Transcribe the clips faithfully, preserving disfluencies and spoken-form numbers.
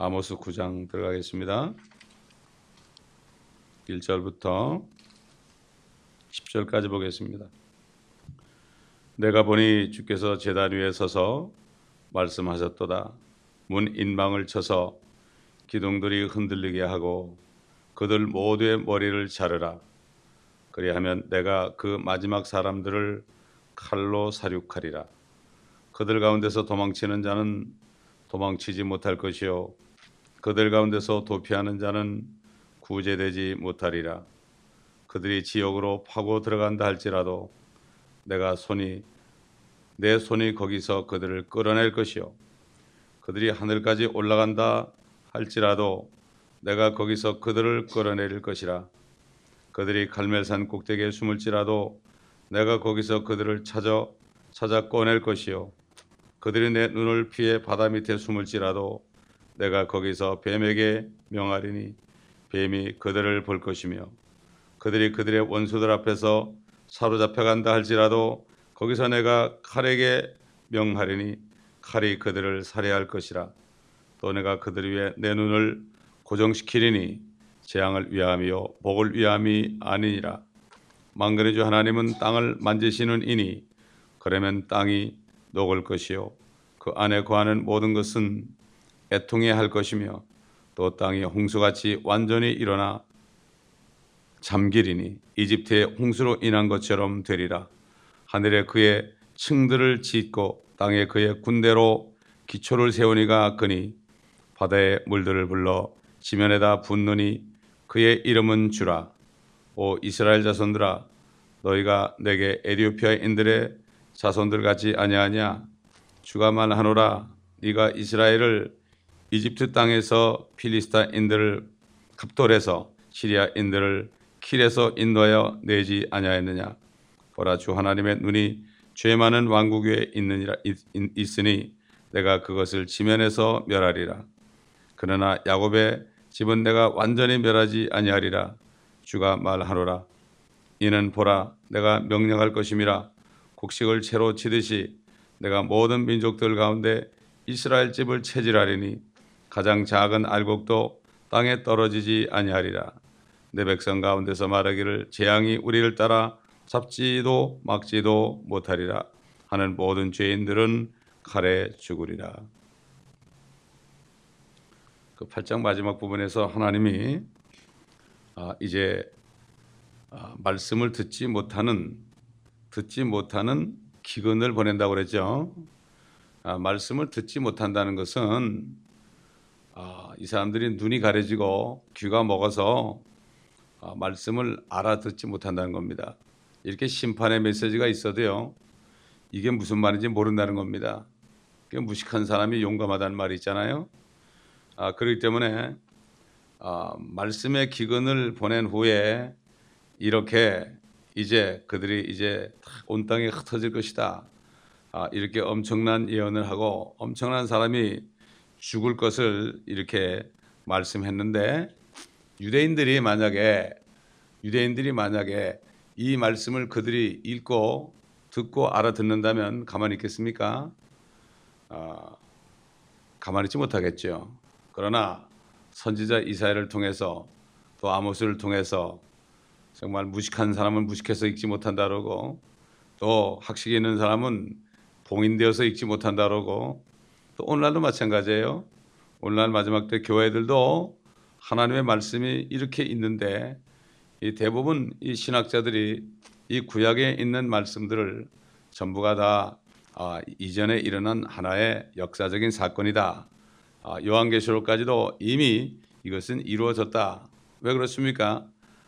아모스 구 장 들어가겠습니다. 일 절부터 십 절까지 보겠습니다. 내가 보니 주께서 제단 위에 서서 말씀하셨도다. 문 인방을 쳐서 기둥들이 흔들리게 하고 그들 모두의 머리를 자르라. 그리하면 내가 그 마지막 사람들을 칼로 사륙하리라. 그들 가운데서 도망치는 자는 도망치지 못할 것이요 그들 가운데서 도피하는 자는 구제되지 못하리라. 그들이 지옥으로 파고 들어간다 할지라도 내가 손이 내 손이 거기서 그들을 끌어낼 것이요 그들이 하늘까지 올라간다 할지라도 내가 거기서 그들을 끌어내릴 것이라. 그들이 갈멜산 꼭대기에 숨을지라도 내가 거기서 그들을 찾아 찾아 꺼낼 것이요 그들이 내 눈을 피해 바다 밑에 숨을지라도 내가 거기서 뱀에게 명하리니 뱀이 그들을 볼 것이며 그들이 그들의 원수들 앞에서 사로잡혀간다 할지라도 거기서 내가 칼에게 명하리니 칼이 그들을 살해할 것이라. 또 내가 그들 위에 내 눈을 고정시키리니 재앙을 위함이요 복을 위함이 아니니라. 만군의 주 하나님은 땅을 만지시는 이니 그러면 땅이 녹을 것이요 그 안에 거하는 모든 것은 애통해 할 것이며 또 땅이 홍수같이 완전히 일어나 잠기리니 이집트의 홍수로 인한 것처럼 되리라. 하늘에 그의 층들을 짓고 땅에 그의 군대로 기초를 세우니가 그니 바다의 물들을 불러 지면에다 붓느니 그의 이름은 주라. 오 이스라엘 자손들아 너희가 내게 에티오피아인들의 자손들 같지 아니하냐. 주가 말하노라. 네가 이스라엘을 이집트 땅에서 필리스타인들을 갑돌에서 시리아인들을 킬에서 인도하여 내지 아니하였느냐. 보라 주 하나님의 눈이 죄 많은 왕국 위에 있느니라 있으니 내가 그것을 지면에서 멸하리라. 그러나 야곱의 집은 내가 완전히 멸하지 아니하리라. 주가 말하노라. 이는 보라 내가 명령할 것임이라. 곡식을 채로 치듯이 내가 모든 민족들 가운데 이스라엘 집을 체질하리니 가장 작은 알곡도 땅에 떨어지지 아니하리라. 내 백성 가운데서 말하기를 재앙이 우리를 따라 잡지도 막지도 못하리라 하는 모든 죄인들은 칼에 죽으리라. 그 팔 장 마지막 부분에서 하나님이 아, 이제 아, 말씀을 듣지 못하는 듣지 못하는 기근을 보낸다고 그랬죠. 아, 말씀을 듣지 못한다는 것은 아, 이 사람들이 눈이 가려지고 귀가 먹어서 아, 말씀을 알아듣지 못한다는 겁니다. 이렇게 심판의 메시지가 있어도요. 이게 무슨 말인지 모른다는 겁니다. 무식한 사람이 용감하다는 말이 있잖아요. 아, 그렇기 때문에 아, 말씀의 기근을 보낸 후에 이렇게 이제 그들이 이제 온 땅에 흩어질 것이다. 아, 이렇게 엄청난 예언을 하고 엄청난 사람이 죽을 것을 이렇게 말씀했는데 유대인들이 만약에 유대인들이 만약에 이 말씀을 그들이 읽고 듣고 알아듣는다면 가만히 있겠습니까? 아, 가만히 있지 못하겠죠. 그러나 선지자 이사야를 통해서 또 아모스를 통해서 정말 무식한 사람은 무식해서 읽지 못한다 그러고 또 학식이 있는 사람은 봉인되어서 읽지 못한다 그러고 또 오늘날도 마찬가지예요. 오늘날 마지막 때 교회들도 하나님의 말씀이 이렇게 있는데 이 대부분 이 신학자들이 이 구약에 있는 말씀들을 전부가 다 아, 이전에 일어난 하나의 역사적인 사건이다. 아, 요한계시록까지도 이미 이것은 이루어졌다. 왜 그렇습니까?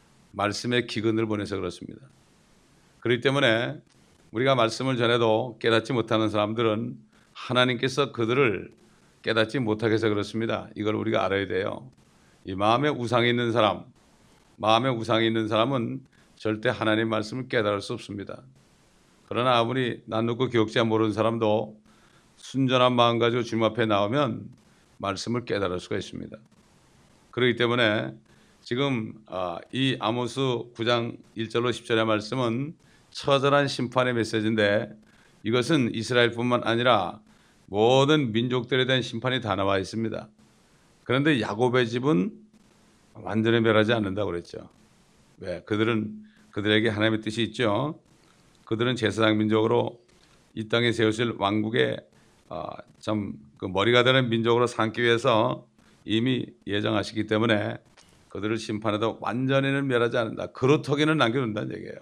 말씀의 기근을 보내서 그렇습니다. 그렇기 때문에 우리가 말씀을 전해도 깨닫지 못하는 사람들은 하나님께서 그들을 깨닫지 못하게 해서 그렇습니다. 이걸 우리가 알아야 돼요. 이 마음에 우상이 있는 사람, 마음에 우상이 있는 사람은 절대 하나님 말씀을 깨달을 수 없습니다. 그러나 아무리 낯놓고 기억자 모르는 사람도 순전한 마음 가지고 주님 앞에 나오면 말씀을 깨달을 수가 있습니다. 그렇기 때문에 지금 이 아모스 구 장 일 절로 십 절의 말씀은 처절한 심판의 메시지인데 이것은 이스라엘뿐만 아니라 모든 민족들에 대한 심판이 다 나와 있습니다. 그런데 야곱의 집은 완전히 멸하지 않는다고 그랬죠. 왜? 그들은 그들에게 하나님의 뜻이 있죠. 그들은 제사장 민족으로 이 땅에 세우실 왕국의 어, 참 그 머리가 되는 민족으로 삼기 위해서 이미 예정하시기 때문에 그들을 심판해도 완전히는 멸하지 않는다. 그루터기는 남겨둔다는 얘기예요.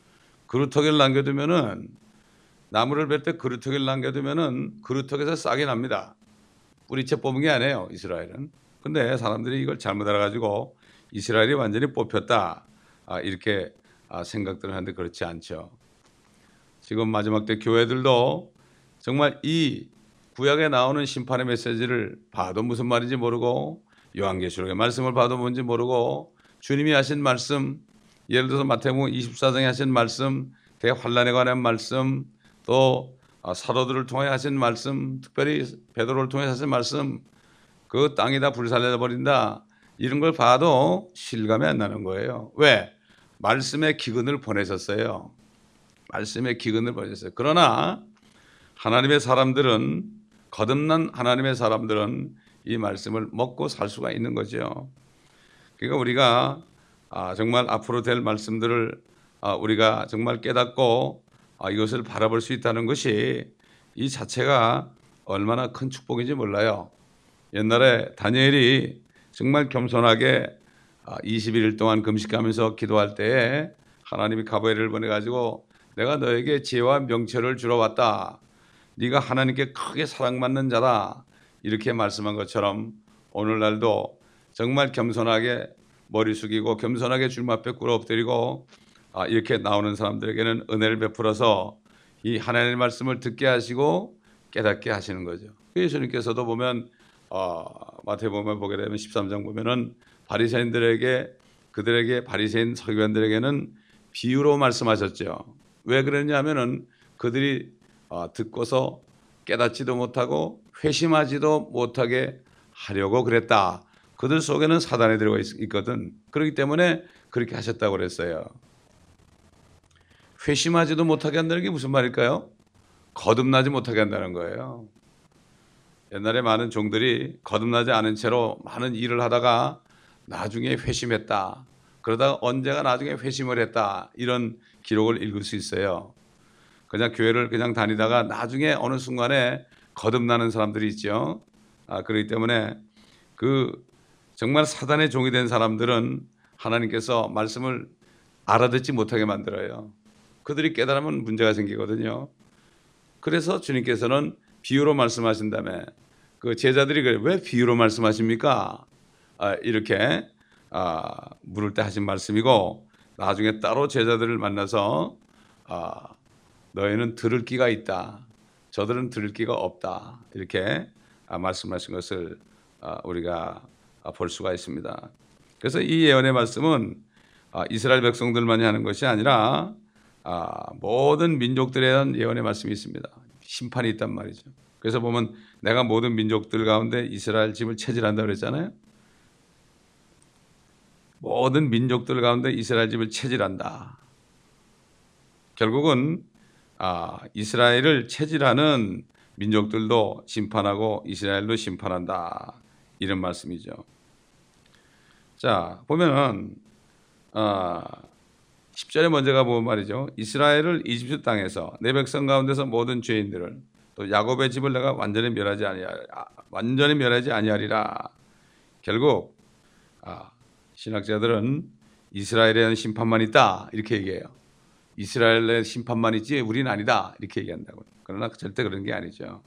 그루터기를 남겨두면은 나무를 벨 때 그루터기를 남겨두면은 그루터기에서 싹이 납니다. 뿌리채 뽑은 게 아니에요, 이스라엘은. 근데 사람들이 이걸 잘못 알아가지고 이스라엘이 완전히 뽑혔다, 아, 이렇게 아, 생각들을 하는데 그렇지 않죠. 지금 마지막 때 교회들도 정말 이 구약에 나오는 심판의 메시지를 봐도 무슨 말인지 모르고, 요한계시록의 말씀을 봐도 뭔지 모르고, 주님이 하신 말씀, 예를 들어서 마태복음 이십사 장에 하신 말씀, 대환란에 관한 말씀, 또 사도들을 통해 하신 말씀, 특별히 베드로를 통해 하신 말씀, 그 땅이 다 불살려 버린다, 이런 걸 봐도 실감이 안 나는 거예요. 왜? 말씀의 기근을 보내셨어요. 말씀의 기근을 보내셨어요. 그러나 하나님의 사람들은, 거듭난 하나님의 사람들은 이 말씀을 먹고 살 수가 있는 거죠. 그러니까 우리가 아, 정말 앞으로 될 말씀들을 아, 우리가 정말 깨닫고 아, 이것을 바라볼 수 있다는 것이 이 자체가 얼마나 큰 축복인지 몰라요. 옛날에 다니엘이 정말 겸손하게 아, 이십일 일 동안 금식하면서 기도할 때에 하나님이 가브리엘을 보내가지고 내가 너에게 지혜와 명철을 주러 왔다, 네가 하나님께 크게 사랑받는 자다, 이렇게 말씀한 것처럼 오늘날도 정말 겸손하게 머리 숙이고 겸손하게 주님 앞에 꿇어 엎드리고 아, 이렇게 나오는 사람들에게는 은혜를 베풀어서 이 하나님의 말씀을 듣게 하시고 깨닫게 하시는 거죠. 예수님께서도 보면 어, 마태복음을 보게 되면 십삼 장 보면은 바리새인들에게, 그들에게 바리새인 서기관들에게는 비유로 말씀하셨죠. 왜 그랬냐면은 그들이 어, 듣고서 깨닫지도 못하고 회심하지도 못하게 하려고 그랬다. 그들 속에는 사단이 들어가 있, 있거든. 그렇기 때문에 그렇게 하셨다고 그랬어요. 회심하지도 못하게 한다는 게 무슨 말일까요? 거듭나지 못하게 한다는 거예요. 옛날에 많은 종들이 거듭나지 않은 채로 많은 일을 하다가 나중에 회심했다, 그러다가 언제가 나중에 회심을 했다, 이런 기록을 읽을 수 있어요. 그냥 교회를 그냥 다니다가 나중에 어느 순간에 거듭나는 사람들이 있죠. 아, 그렇기 때문에 그 정말 사단의 종이 된 사람들은 하나님께서 말씀을 알아듣지 못하게 만들어요. 그들이 깨달으면 문제가 생기거든요. 그래서 주님께서는 비유로 말씀하신다며, 그 제자들이 그래, 왜 비유로 말씀하십니까? 아, 이렇게 아, 물을 때 하신 말씀이고, 나중에 따로 제자들을 만나서 아, 너희는 들을 끼가 있다, 저들은 들을 끼가 없다, 이렇게 아, 말씀하신 것을 아, 우리가 아, 볼 수가 있습니다. 그래서 이 예언의 말씀은 아, 이스라엘 백성들만이 하는 것이 아니라 아, 모든 민족들에 대한 예언의 말씀이 있습니다. 심판이 있단 말이죠. 그래서 보면 내가 모든 민족들 가운데 이스라엘 집을 체질한다 그랬잖아요. 모든 민족들 가운데 이스라엘 집을 체질한다. 결국은 아, 이스라엘을 체질하는 민족들도 심판하고 이스라엘도 심판한다, 이런 말씀이죠. 자, 보면은 아, 십 절에 먼저 가보면 말이죠. 이스라엘을 이집트 땅에서 내 백성 가운데서 모든 죄인들을, 또 야곱의 집을 내가 완전히 멸하지 아니하리라, 완전히 멸하지 아니하리라. 결국 아, 신학자들은 이스라엘에 대한 심판만 있다, 이렇게 얘기해요. 이스라엘의 심판만 있지 우리는 아니다, 이렇게 얘기한다고. 그러나 절대 그런 게 아니죠.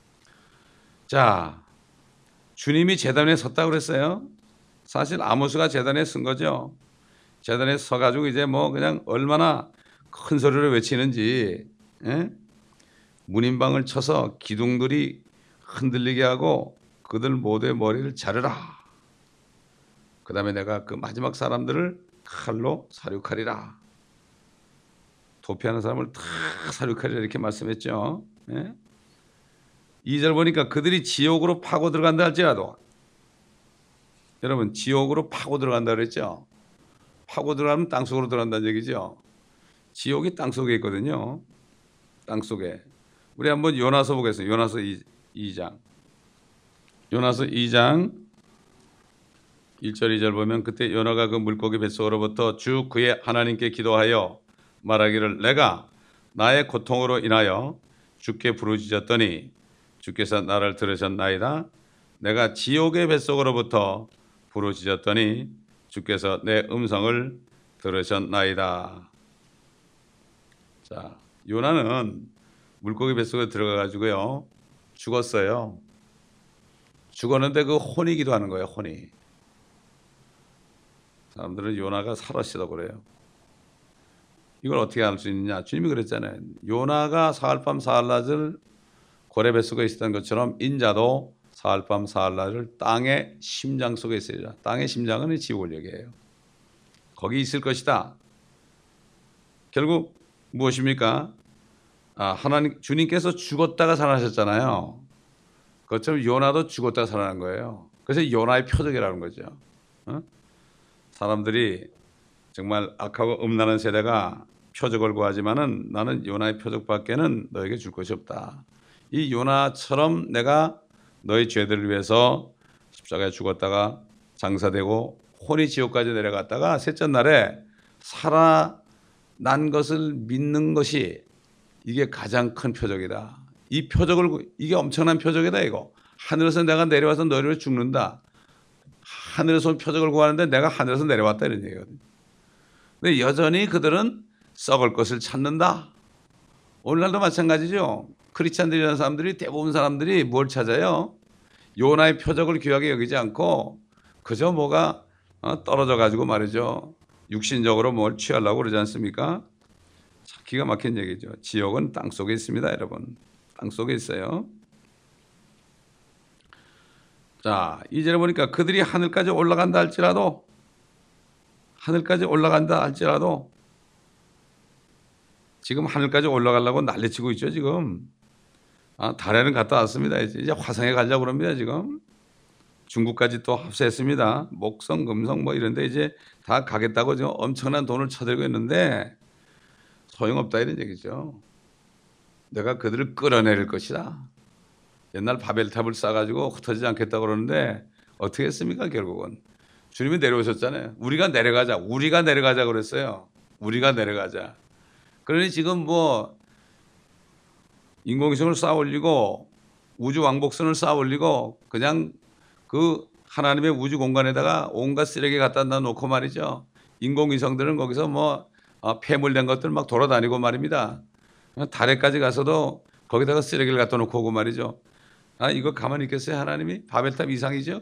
자, 주님이 제단에 섰다고 그랬어요. 사실 아모스가 제단에 쓴 거죠. 제단에 서가지고 이제 뭐 그냥 얼마나 큰 소리를 외치는지, 예? 문인방을 쳐서 기둥들이 흔들리게 하고 그들 모두의 머리를 자르라. 그 다음에 내가 그 마지막 사람들을 칼로 사륙하리라. 도피하는 사람을 다 사륙하리라, 이렇게 말씀했죠. 예? 이 절 보니까 그들이 지옥으로 파고 들어간다 할지라도, 여러분 지옥으로 파고 들어간다 그랬죠. 파고 들어가면 땅속으로 들어간다는 얘기죠. 지옥이 땅속에 있거든요. 땅속에. 우리 한번 요나서 보겠습니다. 요나서 이 장. 요나서 이 장 일 절 이 절 보면 그때 요나가 그 물고기 뱃속으로부터 주 그의 하나님께 기도하여 말하기를 내가 나의 고통으로 인하여 주께 부르짖었더니 주께서 나를 들으셨나이다. 내가 지옥의 뱃속으로부터 부르짖었더니 주께서 내 음성을 들으셨나이다. 자, 요나는 물고기 뱃속에 들어가 가지고요 죽었어요. 죽었는데 그 혼이 기도하는 거예요. 혼이. 사람들은 요나가 살았시다고 그래요. 이걸 어떻게 알 수 있느냐? 주님이 그랬잖아요. 요나가 사흘밤 사흘낮을 고래 뱃속에 있었던 것처럼 인자도 사흘밤 사흘낮을 땅의 심장 속에 있어요. 땅의 심장은 지옥역이에요. 거기 있을 것이다. 결국 무엇입니까? 아, 하나님 주님께서 죽었다가 살아나셨잖아요. 그것처럼 요나도 죽었다가 살아난 거예요. 그래서 요나의 표적이라는 거죠. 어? 사람들이 정말 악하고 음란한 세대가 표적을 구하지만은 나는 요나의 표적밖에는 너에게 줄 것이 없다. 이 요나처럼 내가 너의 죄들을 위해서 십자가에 죽었다가 장사되고 혼이 지옥까지 내려갔다가 셋째 날에 살아난 것을 믿는 것이 이게 가장 큰 표적이다. 이 표적을 이게 엄청난 표적이다 이거. 하늘에서 내가 내려와서 너희를 죽는다. 하늘에서 표적을 구하는데 내가 하늘에서 내려왔다 이런 얘기거든요. 근데 여전히 그들은 썩을 것을 찾는다. 오늘날도 마찬가지죠. 크리스찬들이라는 사람들이 대부분 사람들이 뭘 찾아요? 요나의 표적을 귀하게 여기지 않고 그저 뭐가 떨어져 가지고 말이죠. 육신적으로 뭘 취하려고 그러지 않습니까? 기가 막힌 얘기죠. 지옥은 땅속에 있습니다, 여러분. 땅속에 있어요. 자, 이 절에 보니까 그들이 하늘까지 올라간다 할지라도 하늘까지 올라간다 할지라도 지금 하늘까지 올라가려고 난리치고 있죠, 지금. 아, 달에는 갔다 왔습니다. 이제 화성에 가려고 그럽니다, 지금. 중국까지 또 합세했습니다. 목성, 금성 뭐 이런데 이제 다 가겠다고 지금 엄청난 돈을 쳐들고 있는데 소용없다 이런 얘기죠. 내가 그들을 끌어내릴 것이다. 옛날 바벨탑을 쌓아가지고 흩어지지 않겠다고 그러는데 어떻게 했습니까, 결국은. 주님이 내려오셨잖아요. 우리가 내려가자. 우리가 내려가자 그랬어요. 우리가 내려가자. 그러니 지금 뭐 인공위성을 쌓아 올리고 우주 왕복선을 쌓아 올리고 그냥 그 하나님의 우주 공간에다가 온갖 쓰레기 갖다 놓고 말이죠. 인공위성들은 거기서 뭐 폐물된 것들 막 돌아다니고 말입니다. 달에까지 가서도 거기다가 쓰레기를 갖다 놓고 오고 말이죠. 아, 이거 가만히 있겠어요, 하나님이? 바벨탑 이상이죠?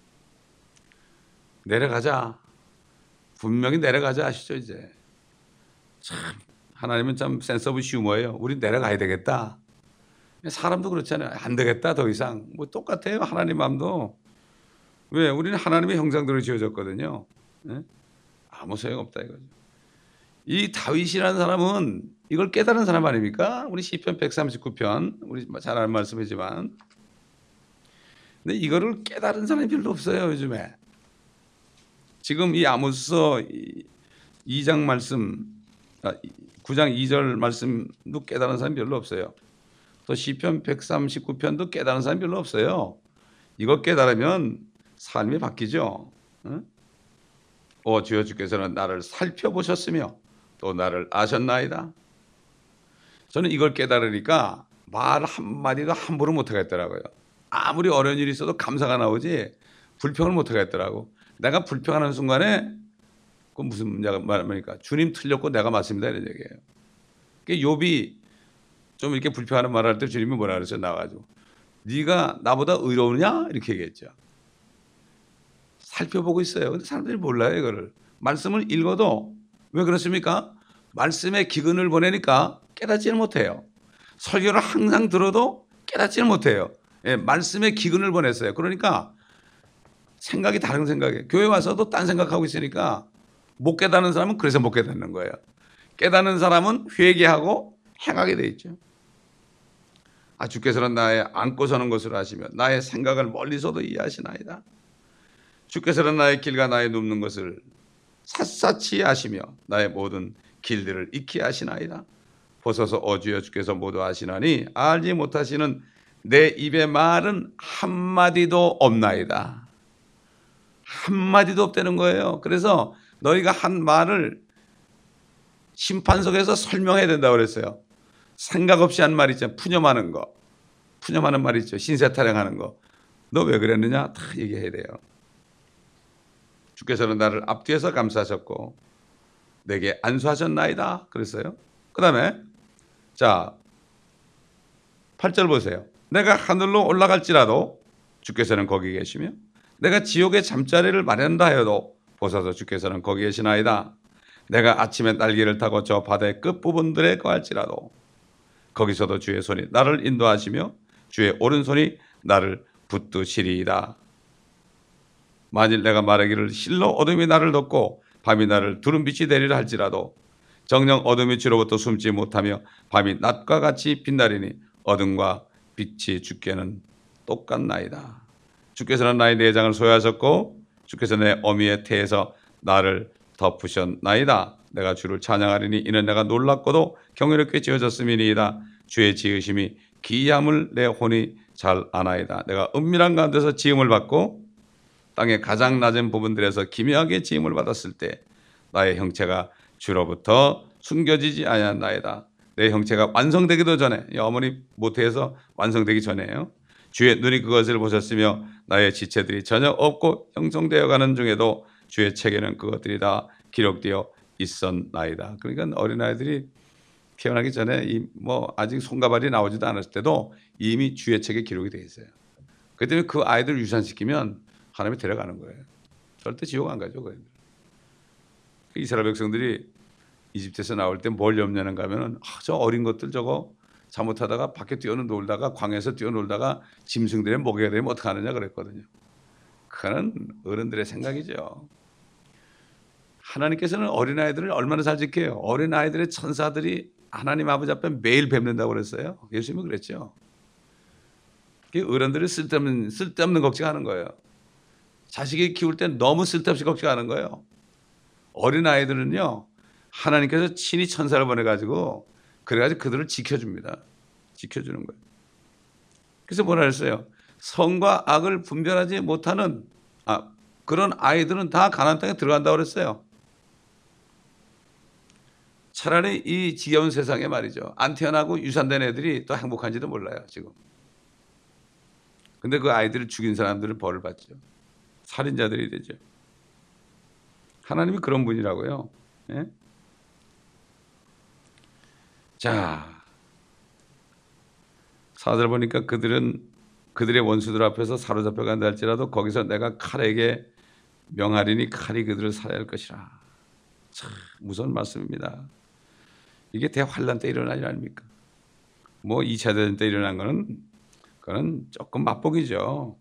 내려가자. 분명히 내려가자 하시죠, 이제. 참, 하나님은 참 센스 오브 휴머예요. 우리 내려가야 되겠다. 사람도 그렇잖아요. 안 되겠다, 더 이상. 뭐 똑같아요, 하나님 마음도. 왜? 우리는 하나님의 형상대로 지어졌거든요. 네? 아무 소용없다 이거죠. 이 다윗이라는 사람은 이걸 깨달은 사람 아닙니까? 우리 시편 백삼십구 편, 우리 잘 아는 말씀이지만. 근데 이거를 깨달은 사람이 별로 없어요, 요즘에. 지금 이 아모스서 이 장 말씀, 구 장 이 절 말씀도 깨달은 사람이 별로 없어요. 또 시편 백삼십구 편도 깨달은 사람이 별로 없어요. 이거 깨달으면 삶이 바뀌죠. 응? 오 주여 주께서는 나를 살펴보셨으며 또 나를 아셨나이다. 저는 이걸 깨달으니까 말 한마디도 함부로 못하겠더라고요. 아무리 어려운 일이 있어도 감사가 나오지 불평을 못하겠더라고. 내가 불평하는 순간에 그 무슨 문제가 말입니까? 주님 틀렸고 내가 맞습니다 이런 얘기예요. 그러니까 욥이 좀 이렇게 불평하는 말을 할 때 주님이 뭐라 그랬어요? 나와가지고 네가 나보다 의로우냐? 이렇게 얘기했죠. 살펴보고 있어요. 근데 사람들이 몰라요 이거를. 말씀을 읽어도 왜 그렇습니까? 말씀에 기근을 보내니까 깨닫지는 못해요. 설교를 항상 들어도 깨닫지는 못해요. 예, 말씀에 기근을 보냈어요. 그러니까 생각이 다른 생각이에요. 교회 와서도 딴 생각하고 있으니까 못 깨닫는 사람은 그래서 못 깨닫는 거예요. 깨닫는 사람은 회개하고 행하게 돼 있죠. 아, 주께서는 나의 안고 서는 것을 아시며 나의 생각을 멀리서도 이해하시나이다. 주께서는 나의 길과 나의 눕는 것을 샅샅이 아시며 나의 모든 길들을 익히 아시나이다. 보소서 어주여 주께서 모두 아시나니 알지 못하시는 내 입의 말은 한마디도 없나이다. 한마디도 없다는 거예요. 그래서 너희가 한 말을 심판석에서 설명해야 된다고 그랬어요. 생각 없이 한 말 있잖아요. 푸념하는 거. 푸념하는 말 있죠. 신세 타령하는 거. 너 왜 그랬느냐? 다 얘기해야 돼요. 주께서는 나를 앞뒤에서 감싸셨고 내게 안수하셨나이다 그랬어요. 그 다음에 자 팔 절 보세요. 내가 하늘로 올라갈지라도 주께서는 거기 계시며 내가 지옥의 잠자리를 마련한다 하여도 보소서 주께서는 거기 계시나이다. 내가 아침에 날개를 타고 저 바다의 끝부분들에 거할지라도 거기서도 주의 손이 나를 인도하시며 주의 오른손이 나를 붙드시리이다. 만일 내가 말하기를 실로 어둠이 나를 덮고 밤이 나를 두른 빛이 되리라 할지라도 정녕 어둠이 주로부터 숨지 못하며 밤이 낮과 같이 빛나리니 어둠과 빛이 주께는 똑같나이다. 주께서는 나의 내장을 소유하셨고 주께서 내 어미의 태에서 나를 덮으셨나이다. 내가 주를 찬양하리니 이는 내가 놀랍고도 경이롭게 지어졌음이니이다. 주의 지으심이 기이함을 내 혼이 잘 아나이다. 내가 은밀한 가운데서 지음을 받고 땅의 가장 낮은 부분들에서 기묘하게 지음을 받았을 때 나의 형체가 주로부터 숨겨지지 아니하나이다. 내 형체가 완성되기도 전에, 어머니 모태에서 완성되기 전에요. 주의 눈이 그것을 보셨으며 나의 지체들이 전혀 없고 형성되어 가는 중에도 주의 책에는 그것들이 다 기록되어 있었나이다. 그러니까 어린아이들이 태어나기 전에 이 뭐 아직 손가발이 나오지도 않았을 때도 이미 주의 책에 기록이 되어 있어요. 그 때문에 그 아이들을 유산시키면 하나님이 데려가는 거예요. 절대 지옥 안 가죠. 그 이스라엘 백성들이 이집트에서 나올 때 뭘 염려하는가 하면은 아, 저 어린 것들 저거 잘못하다가 밖에 뛰어놀다가 광야에서 뛰어놀다가 짐승들의 먹이가 되면 어떡하느냐 그랬거든요. 그거는 어른들의 생각이죠. 하나님께서는 어린아이들을 얼마나 잘 지켜요. 어린아이들의 천사들이 하나님 아버지 앞에 매일 뵙는다고 그랬어요. 예수님은 그랬죠. 어른들이 쓸데없는, 쓸데없는 걱정하는 거예요. 자식이 키울 때 너무 쓸데없이 걱정하는 거예요. 어린아이들은요. 하나님께서 친히 천사를 보내가지고 그래가지고 그들을 지켜줍니다. 지켜주는 거예요. 그래서 뭐라 그랬어요? 선과 악을 분별하지 못하는 아, 그런 아이들은 다 가나안 땅에 들어간다고 그랬어요. 차라리 이 지겨운 세상에 말이죠. 안 태어나고 유산된 애들이 더 행복한지도 몰라요. 지금. 근데 그 아이들을 죽인 사람들은 벌을 받죠. 살인자들이 되죠. 하나님이 그런 분이라고요. 예? 자, 사 절 보니까 그들은 그들의 원수들 앞에서 사로잡혀 간다 할지라도 거기서 내가 칼에게 명하리니 칼이 그들을 살해야 할 것이라. 참 무서운 말씀입니다. 이게 대환란 때 일어난 일 아닙니까? 뭐 이 차 대전 때 일어난 거는 그거는 조금 맛보기죠.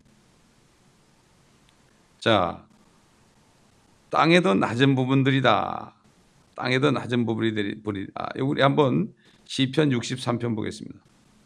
자, 땅에도 낮은 부분들이다. 땅에도 낮은 부분이 아, 우리 한번 시편 육십삼 편 보겠습니다.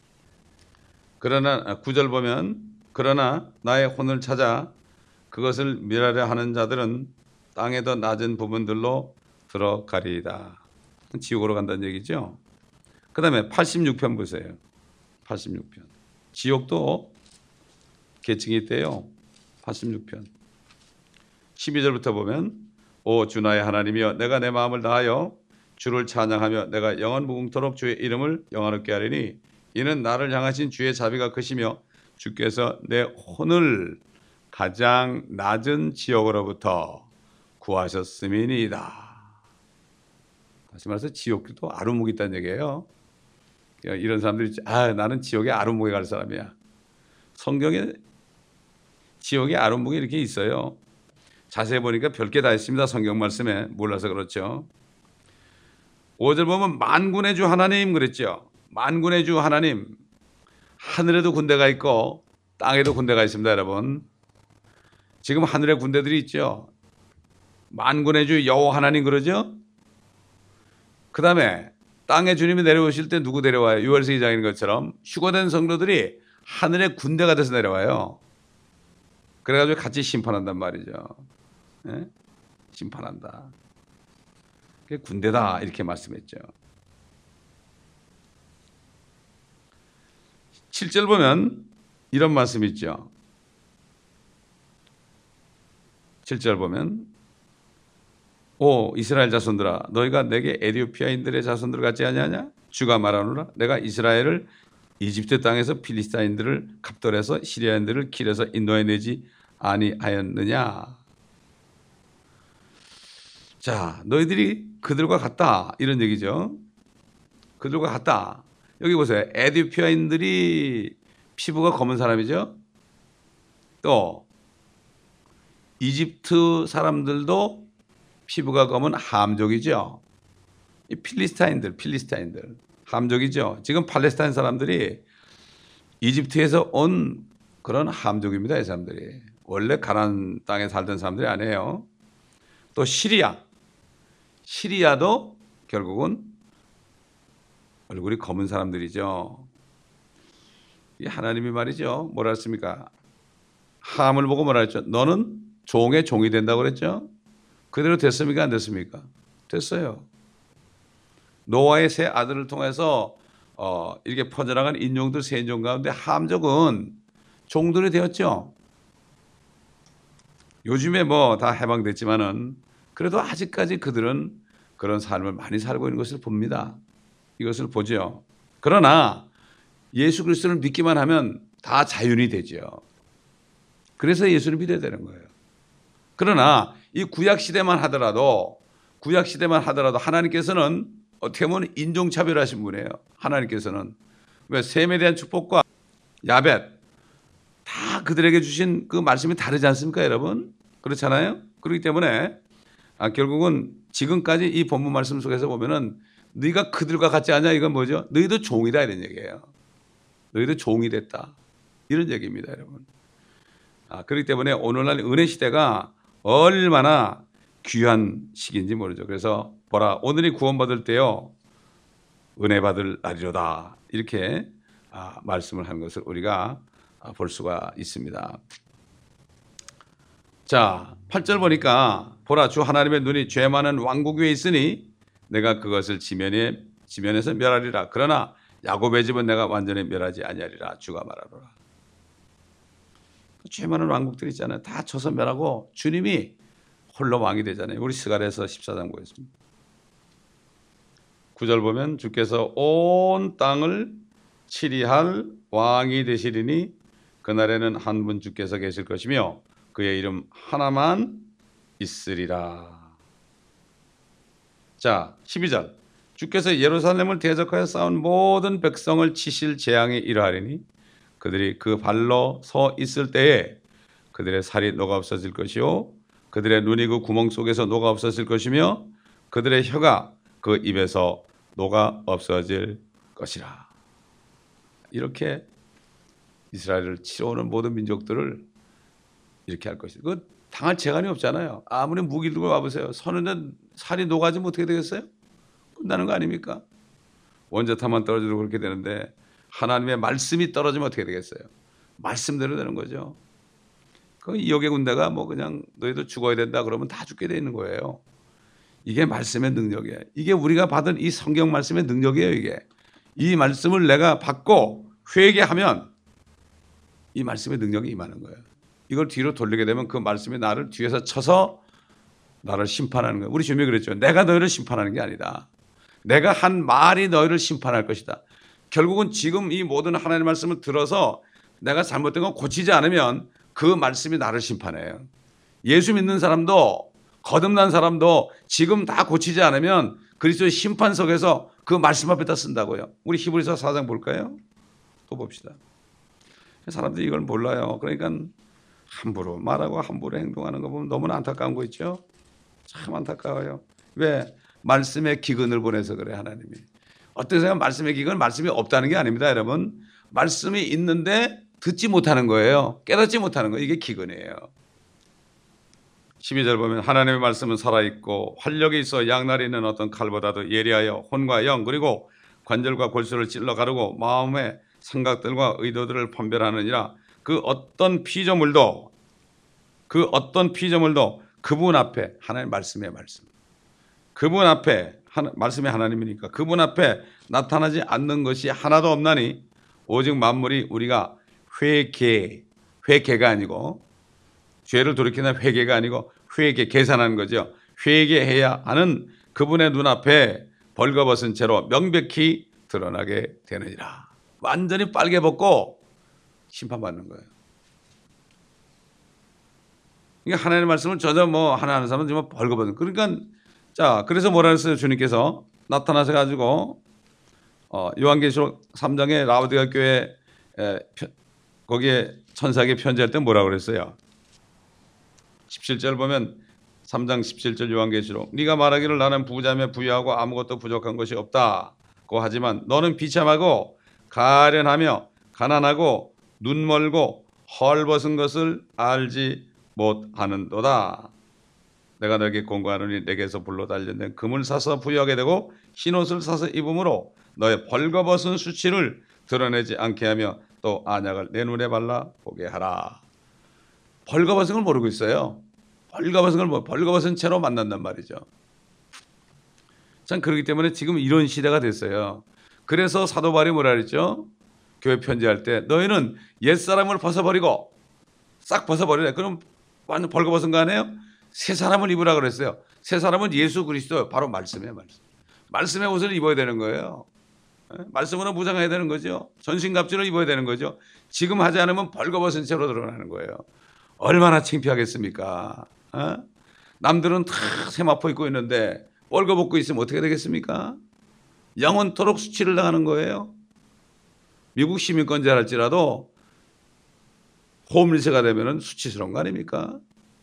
그러나 구 절 보면 그러나 나의 혼을 찾아 그것을 멸하려 하는 자들은 땅에도 낮은 부분들로 들어가리이다. 지옥으로 간다는 얘기죠. 그 다음에 팔십육 편 보세요. 팔십육 편. 지옥도 계층이 있대요. 팔십육 편. 십이 절부터 보면 오 주 나의 하나님이여 내가 내 마음을 다하여 주를 찬양하며 내가 영원 무궁토록 주의 이름을 영화롭게 하리니 이는 나를 향하신 주의 자비가 크시며 주께서 내 혼을 가장 낮은 지옥으로부터 구하셨음이니이다. 다시 말해서 지옥도 아루묵이 있다는 얘기예요. 이런 사람들이 아 나는 지옥에 아루묵에 갈 사람이야. 성경에 지옥에 아루묵이 이렇게 있어요. 자세히 보니까 별게 다 있습니다. 성경 말씀에 몰라서 그렇죠. 오 절 보면 만군의 주 하나님 그랬죠. 만군의 주 하나님. 하늘에도 군대가 있고 땅에도 군대가 있습니다. 여러분. 지금 하늘에 군대들이 있죠. 만군의 주 여호와 하나님 그러죠. 그 다음에 땅에 주님이 내려오실 때 누구 내려와요? 유월서 이 장인 것처럼 휴거된 성도들이 하늘의 군대가 돼서 내려와요. 그래가지고 같이 심판한단 말이죠. 네? 심판한다. 그게 군대다 이렇게 말씀했죠. 칠 절 보면 이런 말씀이 있죠. 칠 절 보면 오 이스라엘 자손들아 너희가 내게 에티오피아인들의 자손들 같지 아니하냐? 주가 말하노라 내가 이스라엘을 이집트 땅에서 필리스타인들을 갑돌해서 시리아인들을 길에서 인도해 내지 아니하였느냐? 자, 너희들이 그들과 같다 이런 얘기죠. 그들과 같다. 여기 보세요. 에티오피아인들이 피부가 검은 사람이죠. 또 이집트 사람들도 피부가 검은 함족이죠. 이 필리스타인들, 필리스타인들 함족이죠. 지금 팔레스타인 사람들이 이집트에서 온 그런 함족입니다. 이 사람들이 원래 가나안 땅에 살던 사람들이 아니에요. 또 시리아, 시리아도 결국은 얼굴이 검은 사람들이죠. 이 하나님이 말이죠. 뭐라 했습니까? 함을 보고 뭐라 했죠? 너는 종의 종이 된다고 그랬죠. 그대로 됐습니까? 안 됐습니까? 됐어요. 노아의 세 아들을 통해서 어, 이렇게 퍼져나간 인종들 세 인종 가운데 함족은 종들이 되었죠. 요즘에 뭐 다 해방됐지만은 그래도 아직까지 그들은 그런 삶을 많이 살고 있는 것을 봅니다. 이것을 보죠. 그러나 예수 그리스도를 믿기만 하면 다 자연이 되죠. 그래서 예수를 믿어야 되는 거예요. 그러나 이 구약 시대만 하더라도 구약 시대만 하더라도 하나님께서는 어떻게 보면 인종차별하신 분이에요. 하나님께서는 왜 셈에 대한 축복과 야벳 다 그들에게 주신 그 말씀이 다르지 않습니까, 여러분? 그렇잖아요. 그렇기 때문에 아, 결국은 지금까지 이 본문 말씀 속에서 보면은 네가 그들과 같지 않냐 이건 뭐죠? 너희도 종이다 이런 얘기예요. 너희도 종이 됐다 이런 얘기입니다, 여러분. 아, 그렇기 때문에 오늘날 은혜 시대가 얼마나 귀한 시기인지 모르죠. 그래서 보라 오늘이 구원받을 때요 은혜 받을 날이로다 이렇게 아, 말씀을 하는 것을 우리가 아, 볼 수가 있습니다. 자, 팔 절 보니까 보라 주 하나님의 눈이 죄 많은 왕국 위에 있으니 내가 그것을 지면에 지면에서 멸하리라. 그러나 야곱의 집은 내가 완전히 멸하지 아니하리라. 주가 말하노라. 죄 많은 왕국들 있잖아요. 다 쳐서 멸하고 주님이 홀로 왕이 되잖아요. 우리 스가랴서 십사 장 보겠습니다. 구 절 보면 주께서 온 땅을 치리할 왕이 되시리니 그날에는 한 분 주께서 계실 것이며 그의 이름 하나만 있으리라. 자, 십이 절 주께서 예루살렘을 대적하여 싸운 모든 백성을 치실 재앙이 이러하리니 그들이 그 발로 서 있을 때에 그들의 살이 녹아 없어질 것이요 그들의 눈이 그 구멍 속에서 녹아 없어질 것이며 그들의 혀가 그 입에서 녹아 없어질 것이라. 이렇게 이스라엘을 치러오는 모든 민족들을 이렇게 할 것이다. 그 당할 재간이 없잖아요. 아무리 무기를 들고 와보세요. 서는데 살이 녹아지면 어떻게 되겠어요? 끝나는 거 아닙니까? 원자탄만 떨어져도 그렇게 되는데 하나님의 말씀이 떨어지면 어떻게 되겠어요? 말씀대로 되는 거죠. 그 이역의 군대가 뭐 그냥 너희도 죽어야 된다 그러면 다 죽게 돼 있는 거예요. 이게 말씀의 능력이에요. 이게 우리가 받은 이 성경 말씀의 능력이에요. 이게 이 말씀을 내가 받고 회개하면 이 말씀의 능력이 임하는 거예요. 이걸 뒤로 돌리게 되면 그 말씀이 나를 뒤에서 쳐서 나를 심판하는 거예요. 우리 주님이 그랬죠. 내가 너희를 심판하는 게 아니다. 내가 한 말이 너희를 심판할 것이다. 결국은 지금 이 모든 하나님의 말씀을 들어서 내가 잘못된 거 고치지 않으면 그 말씀이 나를 심판해요. 예수 믿는 사람도 거듭난 사람도 지금 다 고치지 않으면 그리스도의 심판석에서 그 말씀 앞에다 쓴다고요. 우리 히브리서 사 장 볼까요? 또 봅시다. 사람들이 이걸 몰라요. 그러니까 함부로 말하고 함부로 행동하는 거 보면 너무나 안타까운 거 있죠. 참 안타까워요. 왜? 말씀의 기근을 보내서 그래 하나님이. 어떤 사람은 말씀의 기근 말씀이 없다는 게 아닙니다. 여러분. 말씀이 있는데 듣지 못하는 거예요. 깨닫지 못하는 거예요. 이게 기근이에요. 십이 절 보면 하나님의 말씀은 살아있고 활력이 있어 양날이 있는 어떤 칼보다도 예리하여 혼과 영 그리고 관절과 골수를 찔러 가르고 마음의 생각들과 의도들을 판별하느니라. 그 어떤 피조물도 그 어떤 피조물도 그분 앞에 하나님의 말씀의 말씀 그분 앞에 하나, 말씀의 하나님이니까 그분 앞에 나타나지 않는 것이 하나도 없나니 오직 만물이 우리가 회개 회개가 아니고 죄를 돌이키는 회개가 아니고 회개, 계산하는 거죠. 회개해야 하는 그분의 눈앞에 벌거벗은 채로 명백히 드러나게 되느니라. 완전히 빨개 벗고 심판받는 거예요. 그러니까 하나님의 말씀을 전혀 뭐 하나 하는 사람은 정말 벌거벗은. 그러니까 자, 그래서 뭐라 했어요? 주님께서 나타나셔 가지고 어, 요한계시록 삼 장에 라오디가 교회 에, 거기에 천사에게 편지할 때 뭐라고 그랬어요? 십칠 절 보면 삼 장 십칠 절 요한계시록 네가 말하기를 나는 부자며 부유하고 아무것도 부족한 것이 없다고 하지만 너는 비참하고 가련하며 가난하고 눈 멀고 헐벗은 것을 알지 못하는도다. 내가 너에게 공고하노니 내게서 불로 달려낸 금을 사서 부유하게 되고 흰옷을 사서 입음으로 너의 벌거벗은 수치를 드러내지 않게 하며 또 안약을 내 눈에 발라 보게 하라. 벌거벗은 걸 모르고 있어요. 벌거벗은 걸 뭐 벌거벗은 채로 만난단 말이죠. 참 그렇기 때문에 지금 이런 시대가 됐어요. 그래서 사도 바울이 뭐라 그랬죠? 교회 편지할 때 너희는 옛사람을 벗어버리고 싹 벗어버리래. 그럼 완전 벌거벗은 거 아니에요? 새 사람을 입으라 그랬어요. 새 사람은 예수 그리스도, 바로 말씀이에요. 말씀. 말씀의 옷을 입어야 되는 거예요. 말씀으로 무장해야 되는 거죠. 전신갑주를 입어야 되는 거죠. 지금 하지 않으면 벌거벗은 채로 드러나는 거예요. 얼마나 창피하겠습니까? 어? 남들은 다 세마포 입고 있는데 벌거벗고 있으면 어떻게 되겠습니까? 영원토록 수치를 당하는 거예요. 미국 시민권자랄지라도 호밀세가 되면 수치스러운 거 아닙니까?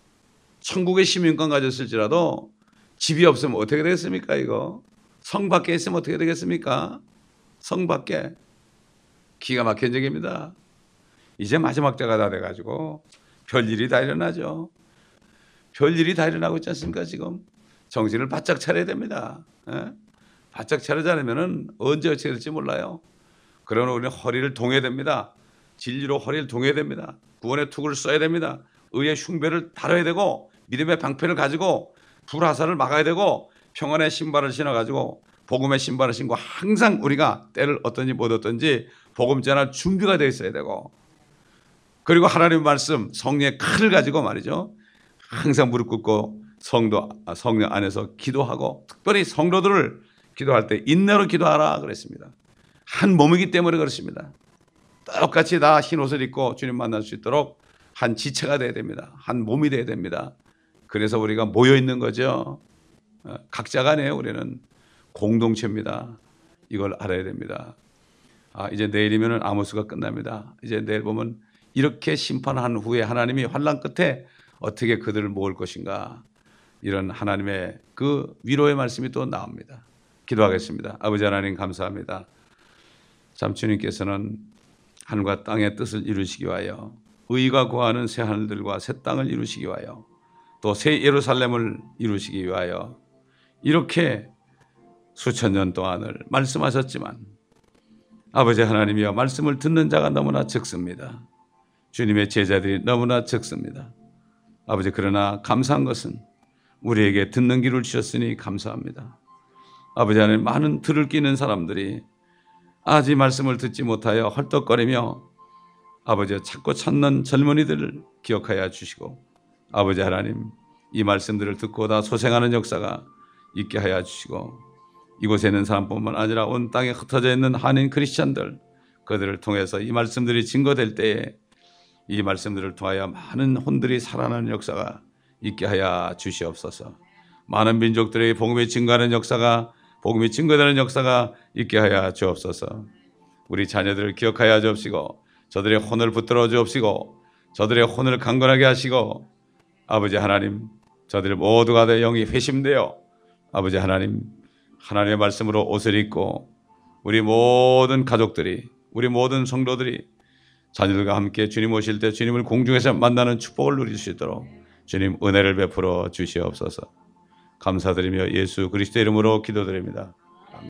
천국의 시민권 가졌을지라도 집이 없으면 어떻게 되겠습니까? 이거 성 밖에 있으면 어떻게 되겠습니까? 성 밖에. 기가 막힌 적입니다. 이제 마지막 때가 다 돼가지고 별일이 다 일어나죠. 별일이 다 일어나고 있지 않습니까? 지금 정신을 바짝 차려야 됩니다. 에? 바짝 차리지 않으면 언제 어떻게 될지 몰라요. 그러나 우리는 허리를 동해야 됩니다. 진리로 허리를 동해야 됩니다. 구원의 투구를 써야 됩니다. 의의 흉배를 다뤄야 되고 믿음의 방패를 가지고 불화살을 막아야 되고 평안의 신발을 신어가지고 복음의 신발을 신고 항상 우리가 때를 어떤지 못 어떤지 복음 전할 준비가 되어 있어야 되고, 그리고 하나님의 말씀 성령의 칼을 가지고 말이죠, 항상 무릎 꿇고 성도 성령 안에서 기도하고, 특별히 성도들을 기도할 때 인내로 기도하라 그랬습니다. 한 몸이기 때문에 그렇습니다. 똑같이 다 흰 옷을 입고 주님 만날 수 있도록 한 지체가 돼야 됩니다. 한 몸이 돼야 됩니다. 그래서 우리가 모여 있는 거죠. 각자가 아니에요. 우리는 공동체입니다. 이걸 알아야 됩니다. 아, 이제 내일이면 아모스가 끝납니다. 이제 내일 보면 이렇게 심판한 후에 하나님이 환난 끝에 어떻게 그들을 모을 것인가, 이런 하나님의 그 위로의 말씀이 또 나옵니다. 기도하겠습니다. 아버지 하나님 감사합니다. 참 주님께서는 하늘과 땅의 뜻을 이루시기 위하여 의가 구하는 새 하늘들과 새 땅을 이루시기 위하여 또 새 예루살렘을 이루시기 위하여 이렇게 수천 년 동안을 말씀하셨지만 아버지 하나님이여, 말씀을 듣는 자가 너무나 적습니다. 주님의 제자들이 너무나 적습니다. 아버지, 그러나 감사한 것은 우리에게 듣는 귀를 주셨으니 감사합니다. 아버지 하나님, 많은 들을 끼는 사람들이 아직 말씀을 듣지 못하여 헐떡거리며 아버지 찾고 찾는 젊은이들을 기억하여 주시고, 아버지 하나님, 이 말씀들을 듣고 다 소생하는 역사가 있게 하여 주시고, 이곳에 있는 사람뿐만 아니라 온 땅에 흩어져 있는 한인 크리스찬들, 그들을 통해서 이 말씀들이 증거될 때에 이 말씀들을 통하여 많은 혼들이 살아나는 역사가 있게 하여 주시옵소서. 많은 민족들의 복음이 증거하는 역사가, 복음이 증거되는 역사가 있게 하여 주옵소서. 우리 자녀들을 기억하여 주옵시고 저들의 혼을 붙들어 주옵시고 저들의 혼을 강건하게 하시고, 아버지 하나님, 저들 모두가 다 영이 회심되어 아버지 하나님, 하나님의 말씀으로 옷을 입고 우리 모든 가족들이, 우리 모든 성도들이 자녀들과 함께 주님 오실 때 주님을 공중에서 만나는 축복을 누릴 수 있도록 주님 은혜를 베풀어 주시옵소서. 감사드리며 예수 그리스도의 이름으로 기도드립니다.